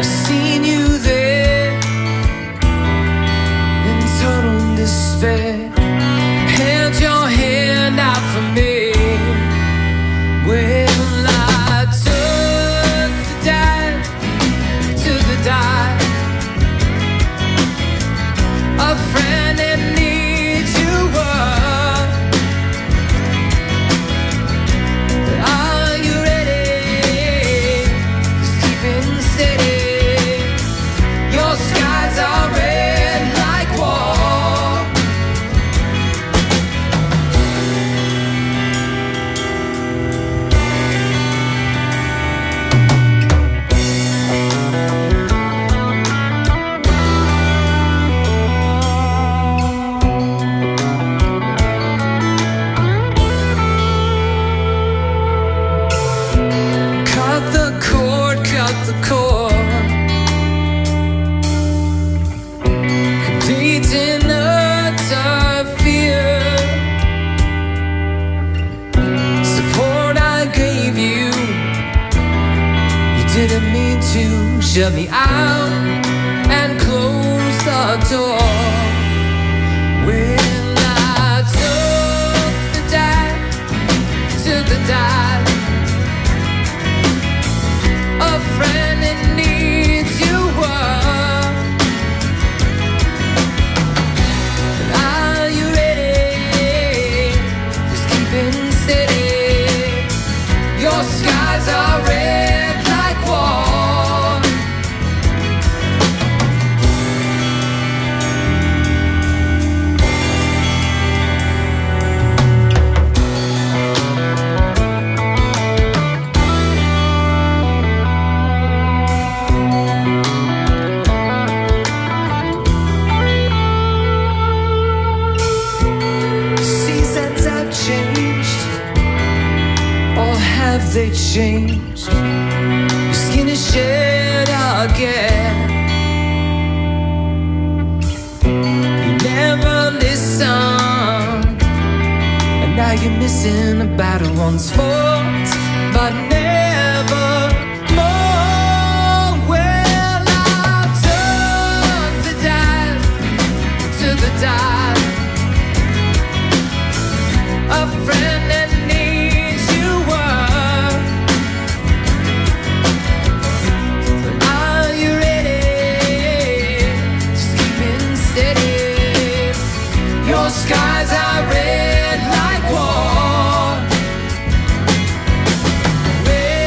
seen you there in total despair. Held your hand out for me. Well, I took the dive to the dive. A friend in need you were. Are you ready? Just keeping steady. Your skies are red like war. Cut the cord, complete in utter fear. Support I gave you, you didn't mean to shut me out and close the door. Well, I took the dive to the dive. A friend in need you were. But are you ready? Just keeping steady. Your skies are red like war. Have they changed? Your skin is shed again. You never listened, and now you're missing a battle once fought, but never more. Well, I took the dive to the dive. A friend that needs you were. Your skies are red like war. Well,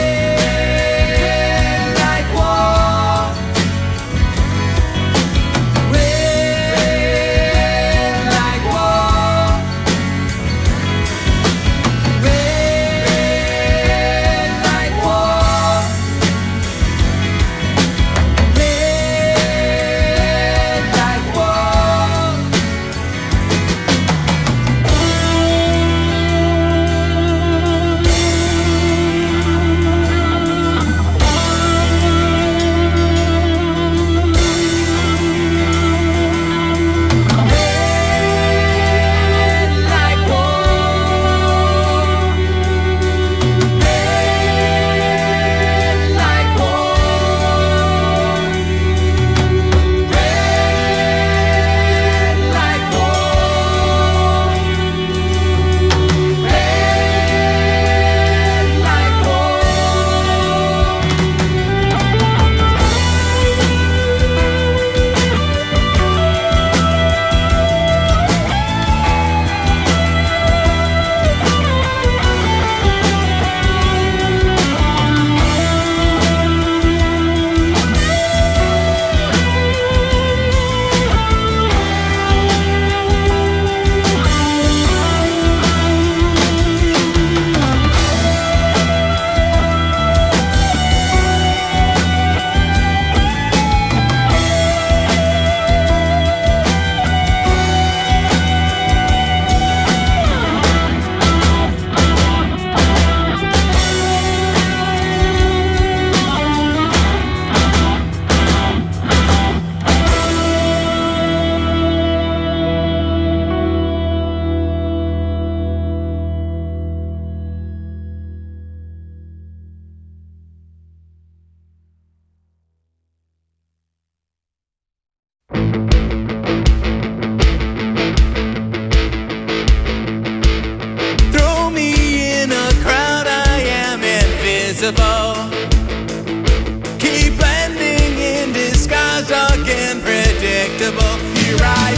invisible. Keep blending in disguise, again predictable. Here I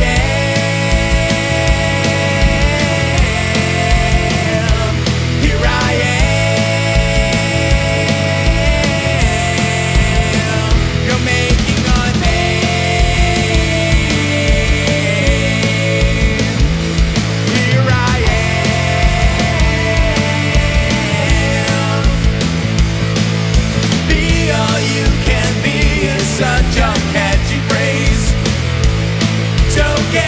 am. Here I am. You're making a name. Here I am. Be all you can be is such a catchy phrase. So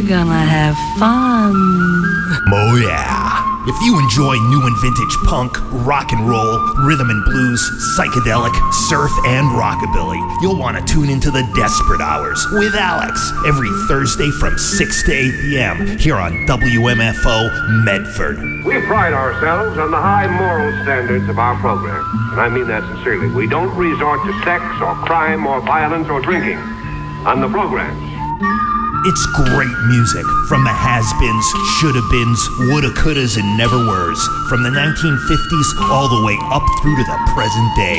we're gonna have fun. Oh yeah. If you enjoy new and vintage punk, rock and roll, rhythm and blues, psychedelic, surf, and rockabilly, you'll want to tune into the Desperate Hours with Alex every Thursday from 6 to 8 p.m. here on WMFO Medford. We pride ourselves on the high moral standards of our program, and I mean that sincerely. We don't resort to sex or crime or violence or drinking on the programs. It's great music from the has-beens, shoulda-beens, woulda-couldas, and never-weres, from the 1950s all the way up through to the present day.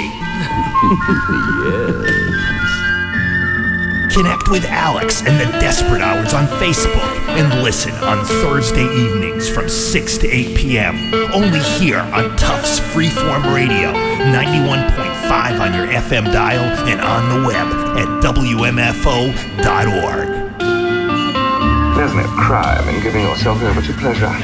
Yes. Connect with Alex and the Desperate Hours on Facebook and listen on Thursday evenings from 6 to 8 p.m. Only here on Tufts Freeform Radio, 91.5 on your FM dial and on the web at WMFO.org. There's no crime in giving yourself over to pleasure.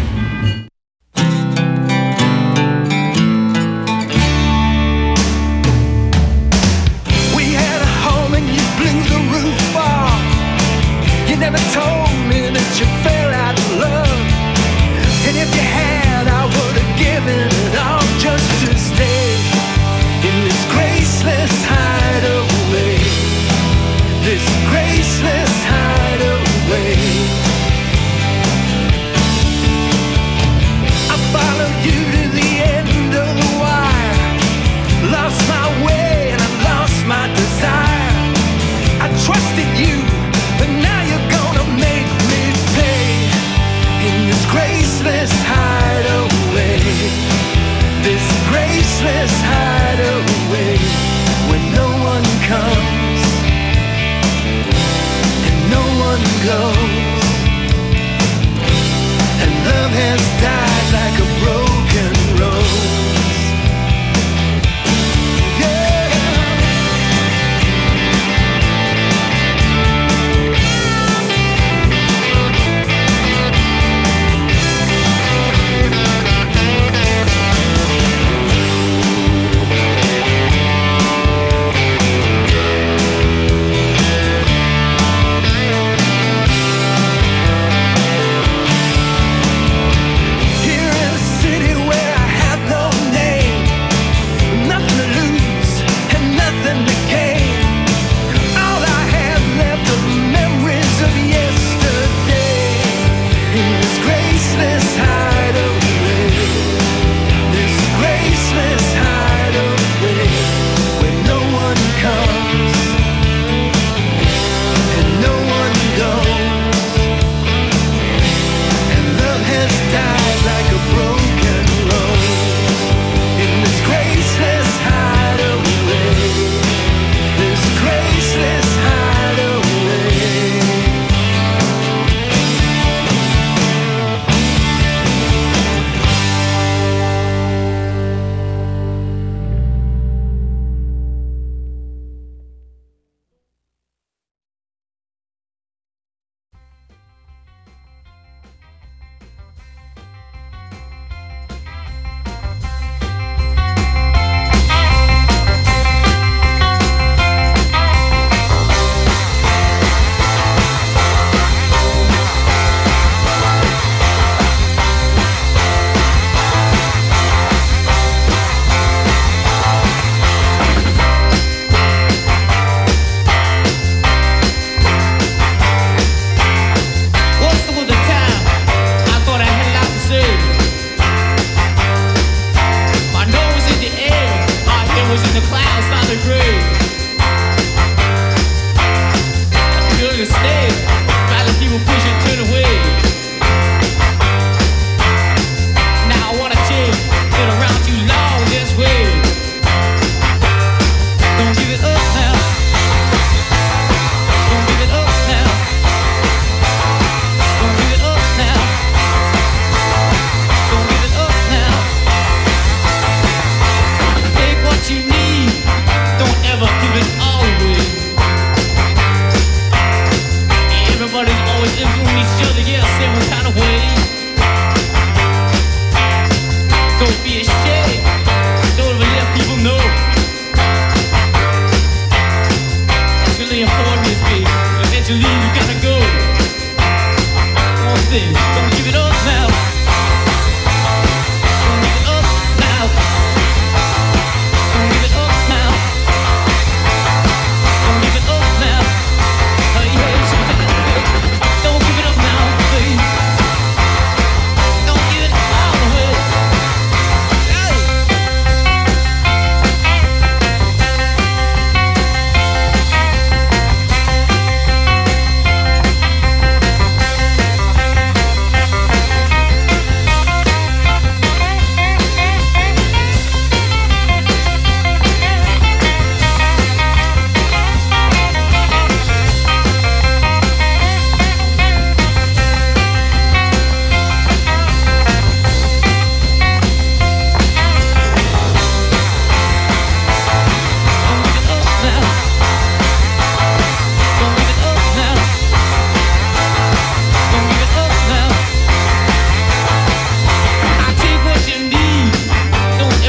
We had a home and you blew the roof off. You never told me that you fell out of love. And if you had, I would have given it all just to stay in this graceless hideaway. This graceless hideaway. I followed you to the end of the wire. Lost my way and I lost my desire. I trusted you, but now you're gonna make me pay in this graceless hideaway. This graceless hideaway where no one comes and no one goes, and love has died like a broken rose. Yeah.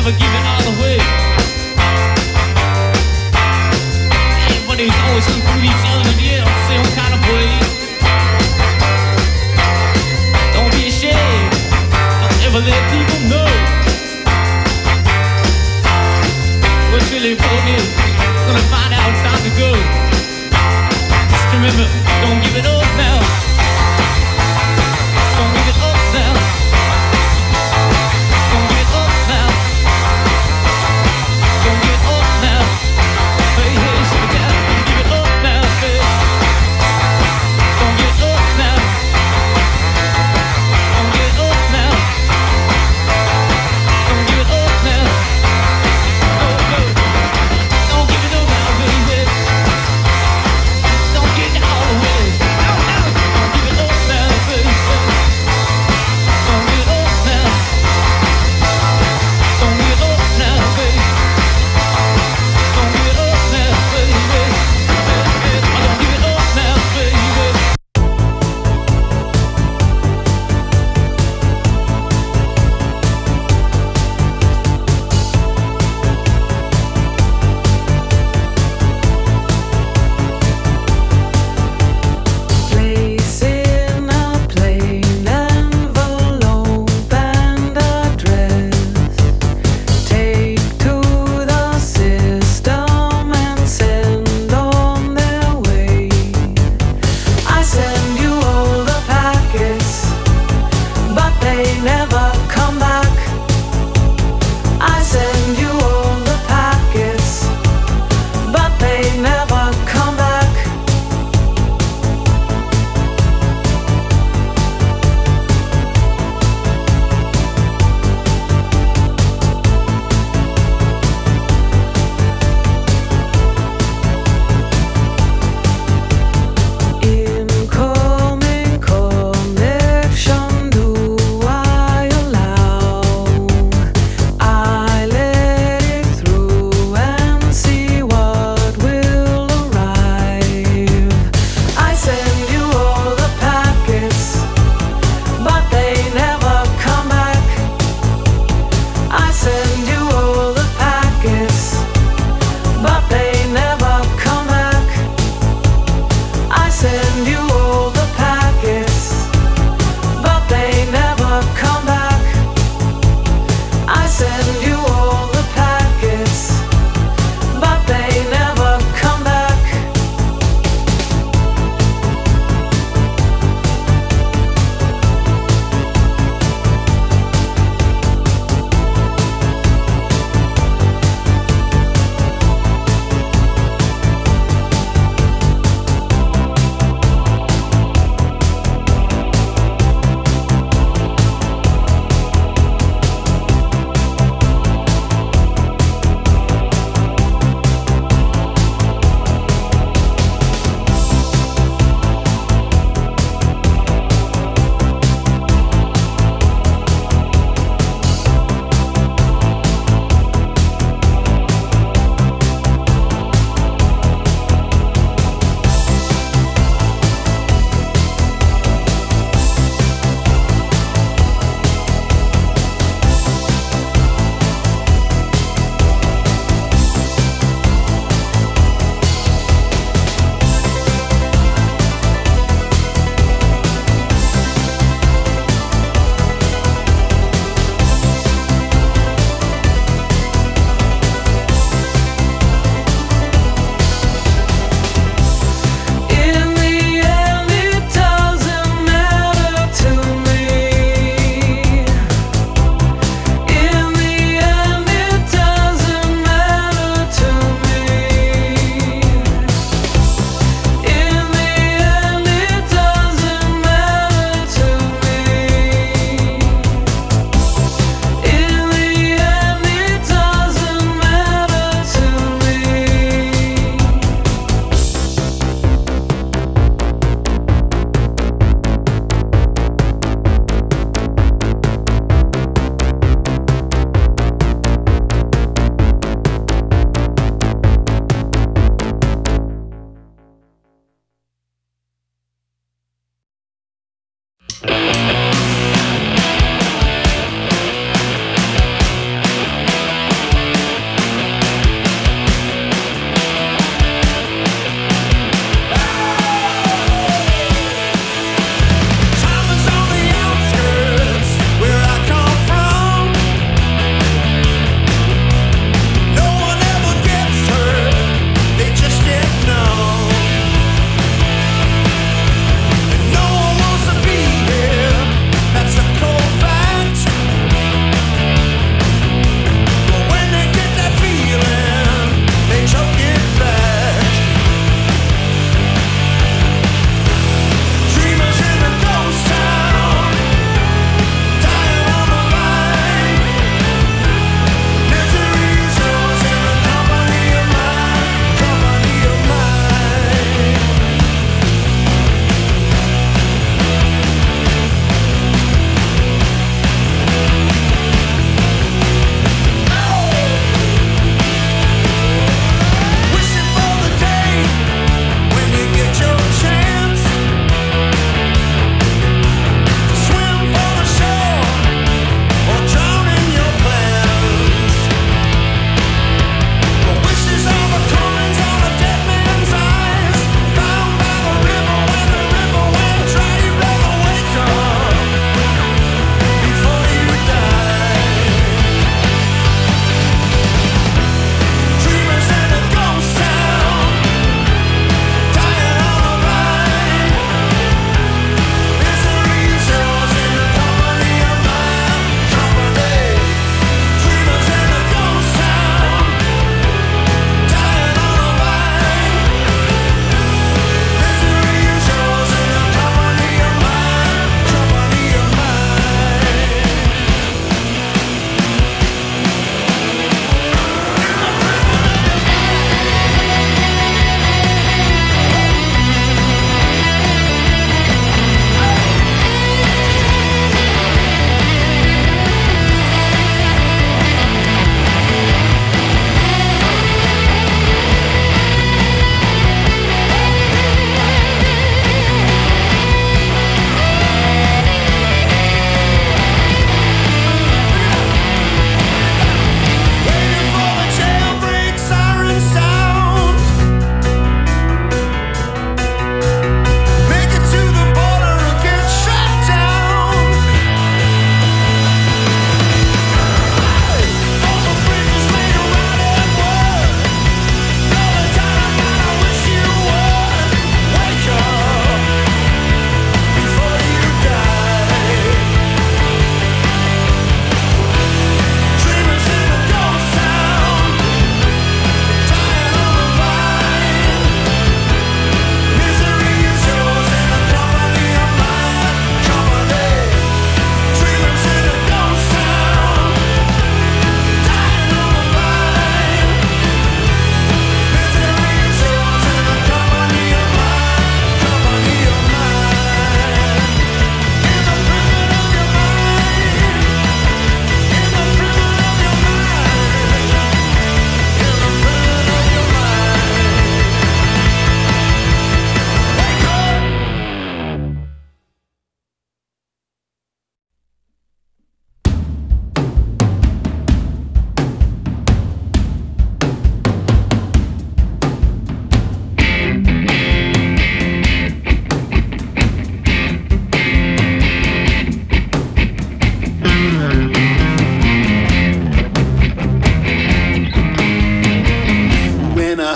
never give it all away. Everybody's always looking for each other, yeah, same kind of way. Don't be ashamed, don't ever let people know what's really broken. Gonna find out it's time to go. Just remember, don't give it up now. Don't give it up now. Don't give it up now. Don't give it up now. Hey, hey, slow down. Don't give it up now, hey. Don't give it up now. Don't give it up now. Don't give it up now. Oh, no. Don't give it up now, baby. Don't get it all away. No, no.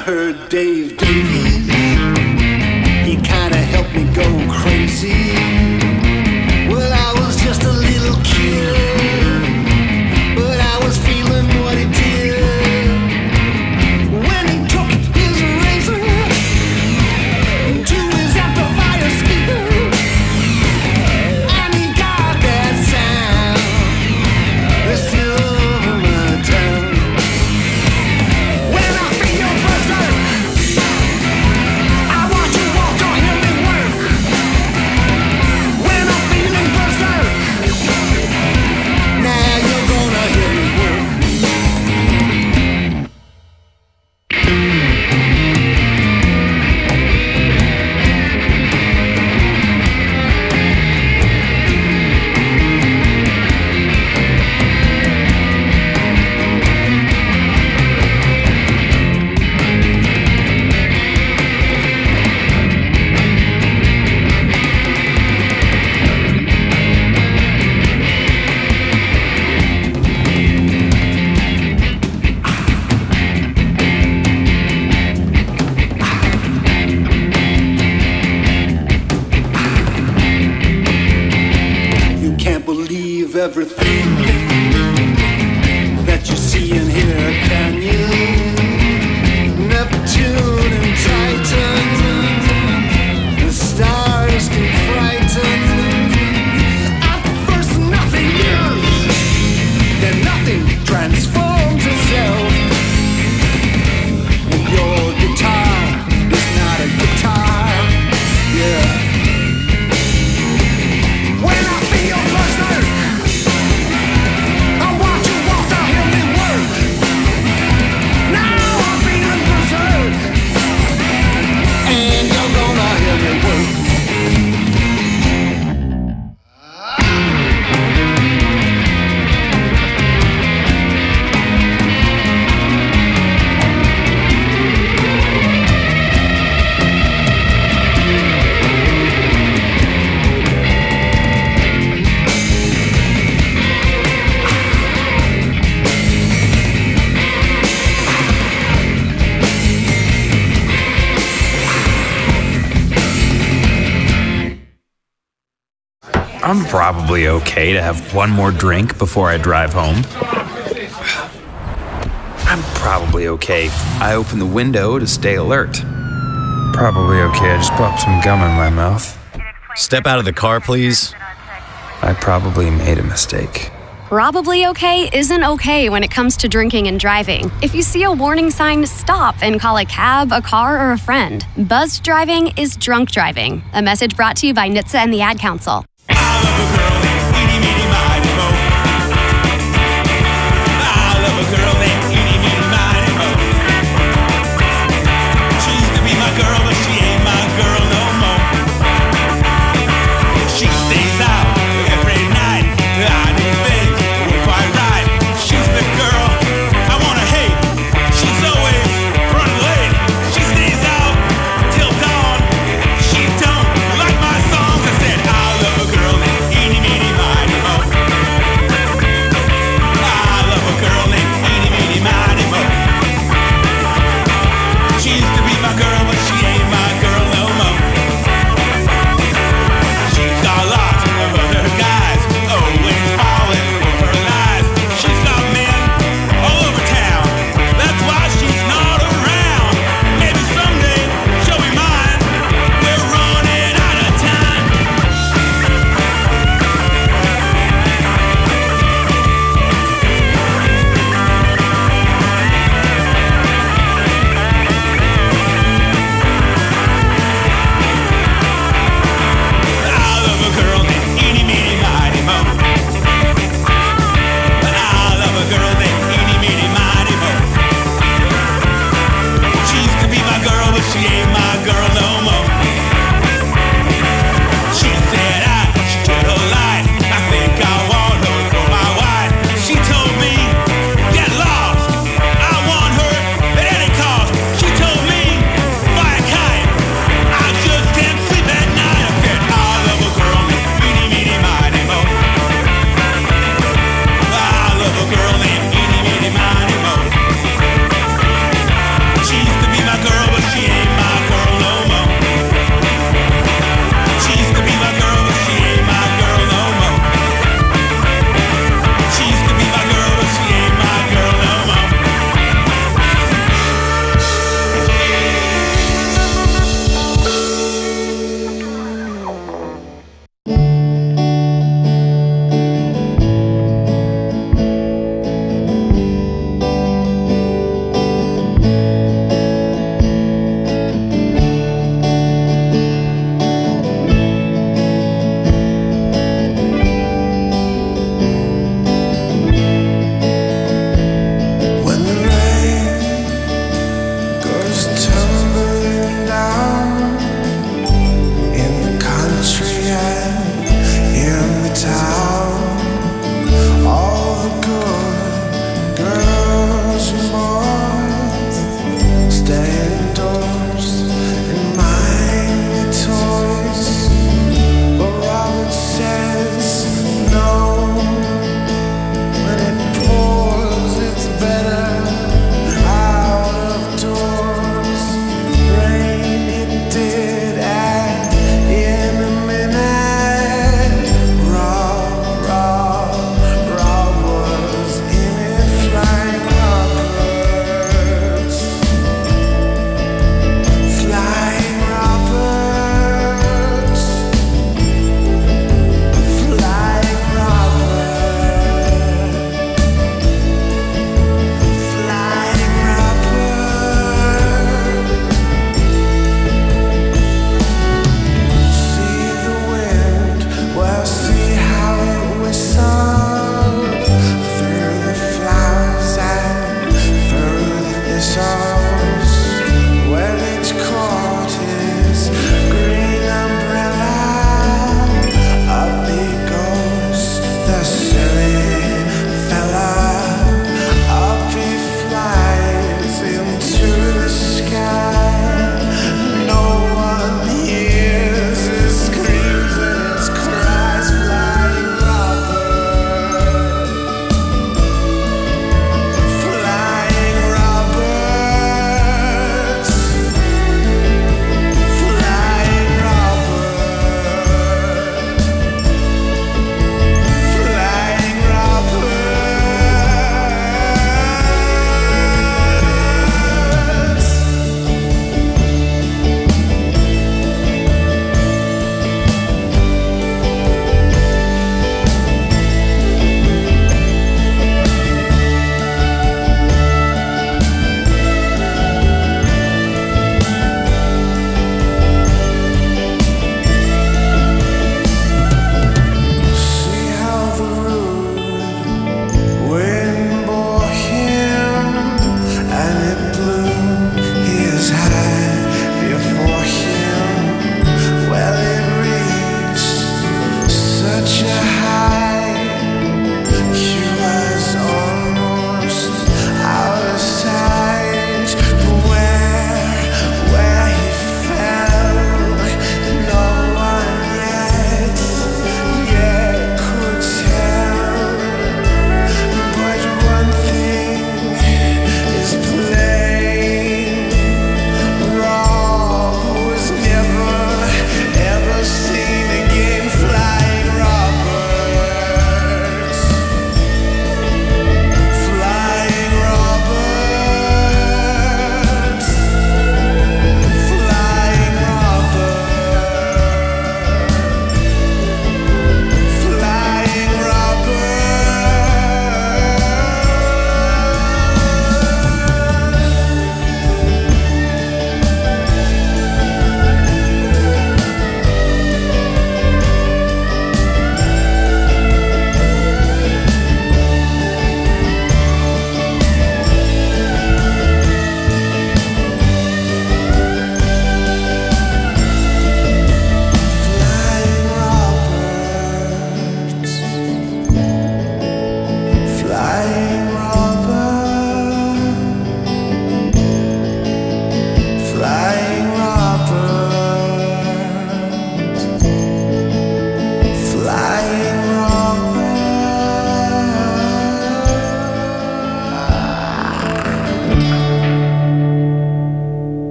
heard Dave Davies. He kinda helped me go crazy. Well, I was just a little kid, but I was feeling what he did when he took his razor to his amplifier speaker, and he got that sound that's still over my town. When I feel your berserk, I watch you walk or hear me work. When I'm feeling berserk, now you're gonna hear me work. You can't believe everything that you see and hear, can you? Neptune and Titan, the stars can frighten. At first nothing is, then nothing transforms itself. And your guitar is not a guitar, yeah. When I feel berserk, I watch you walk to hear me work. Now I'm feeling berserk, and you're gonna hear me work. I'm probably okay to have one more drink before I drive home. I'm probably okay. I open the window to stay alert. Probably okay. I just popped some gum in my mouth. Step out of the car, please. I probably made a mistake. Probably okay isn't okay when it comes to drinking and driving. If you see a warning sign, stop and call a cab, a car, or a friend. Buzzed driving is drunk driving. A message brought to you by NHTSA and the Ad Council. Till dawn, she don't like my songs. I said, I love a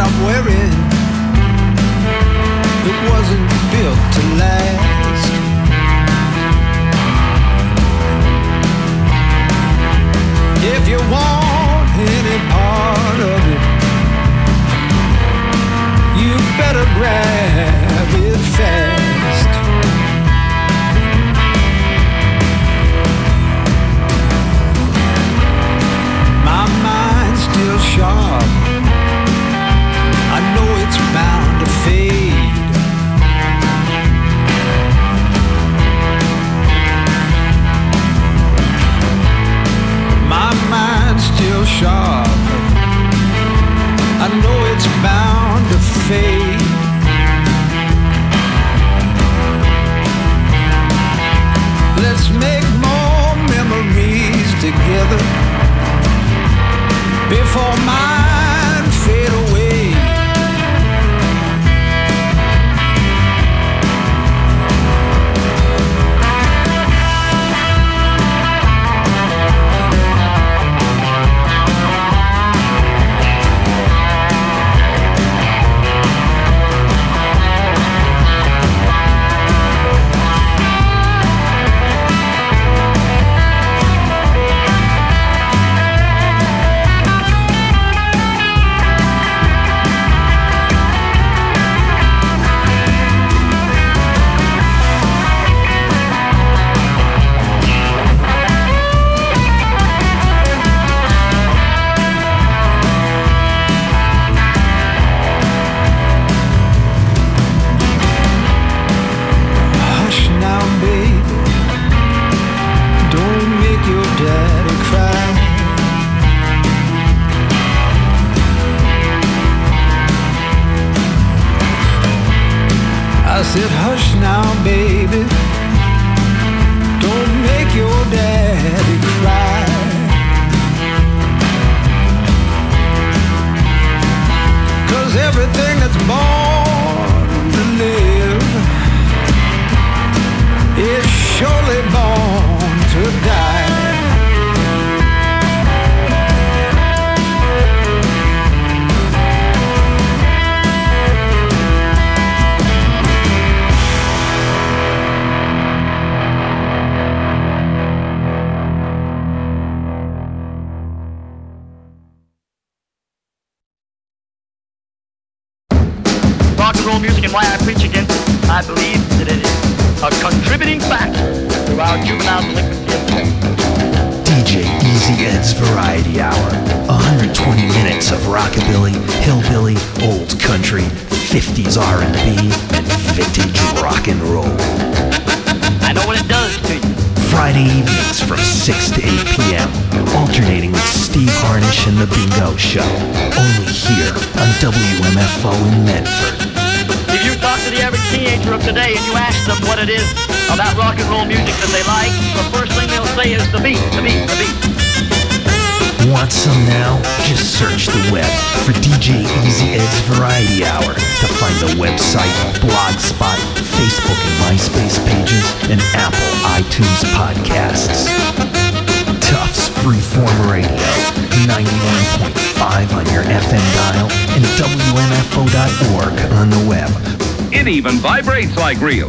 I'm wearing, it wasn't built to last. If you want any part of it, you better grab it fast. My mind's still sharp, I know it's bound to fade. My mind's still sharp, I know it's bound to fade. Let's make more memories together before mine fade away. I said, hush now, baby, don't make your daddy cry. Cause everything that's born to live is surely born to die. Rock and roll music and why I preach against it. I believe that it is a contributing factor to our juvenile delinquency. DJ Easy Ed's Variety Hour. 120 minutes of rockabilly, hillbilly, old country, 50s R&B, and vintage rock and roll. I know what it does to you. Friday evenings from 6 to 8 p.m. Alternating with Steve Harnish and The Bingo Show. Only here on WMFO in Medford. If you talk to the average teenager of today and you ask them what it is about rock and roll music that they like, the first thing they'll say is the beat, the beat, the beat. Want some now? Just search the web for DJ Easy Ed's Variety Hour to find the website, Blogspot, Facebook and MySpace pages, and Apple iTunes podcasts. Tufts Freeform Radio, 91.5 on your FM dial, and WMFO.org on the web. It even vibrates like real.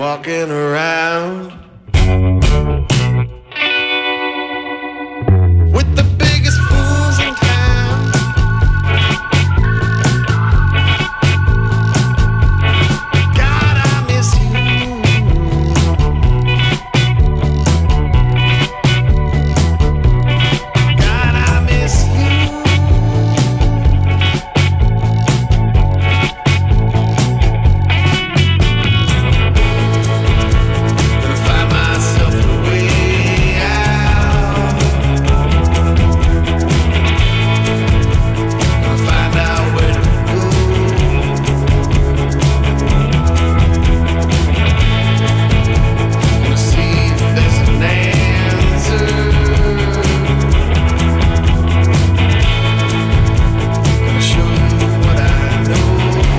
walking around with the biggest fools in town. God, I miss you. God, I miss you. Gonna find myself a way out. Gonna find out where to go. Gonna see if there's an answer. Gonna show you what I know.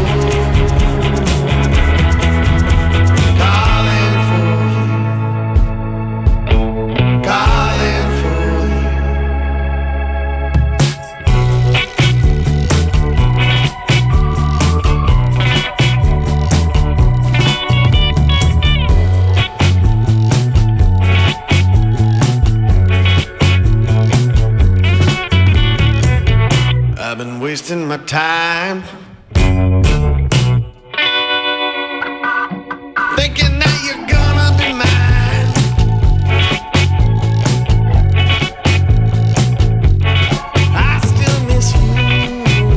Calling for you. Calling for you. I've been wasting my time thinking that you're gonna be mine. I still miss you.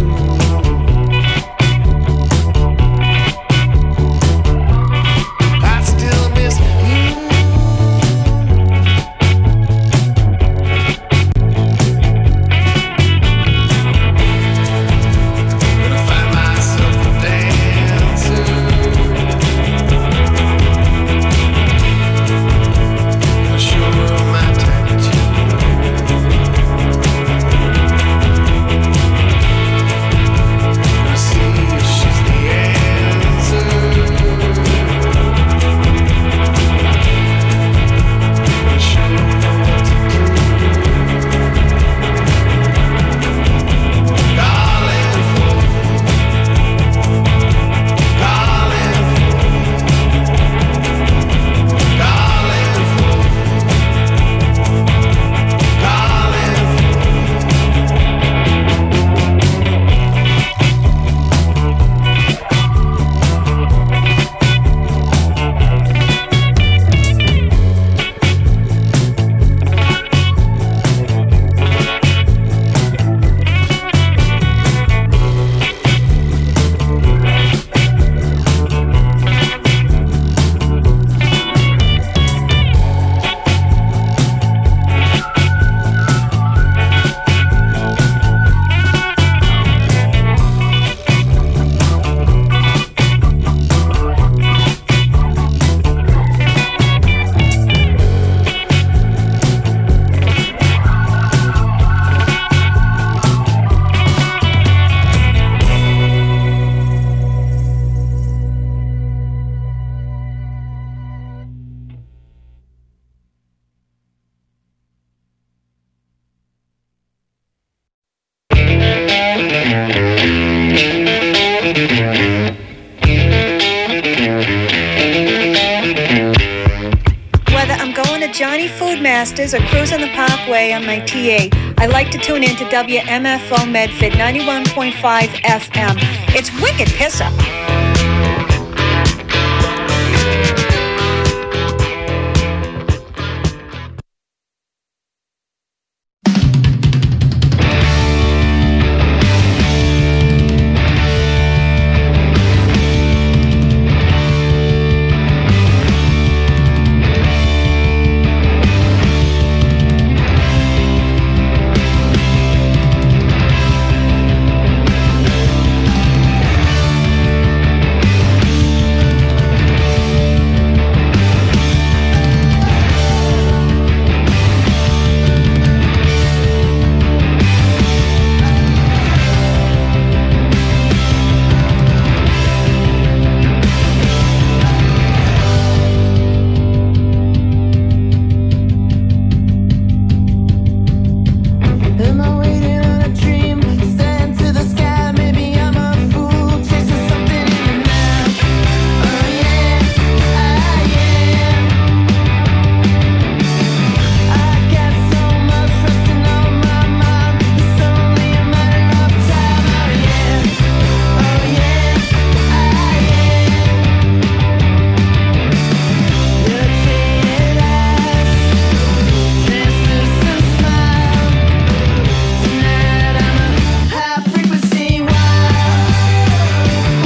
I still miss you. Gonna find myself a dancer. Gonna show her my tattoo. Gonna see if she's the answer. Gonna show her what to do. Calling for you. Calling for you. Calling for you. Calling for you. Whether I'm going to Johnny Food Masters or cruising the Parkway on my TA, I like to tune in to WMFO Medford 91.5 FM. It's wicked piss up.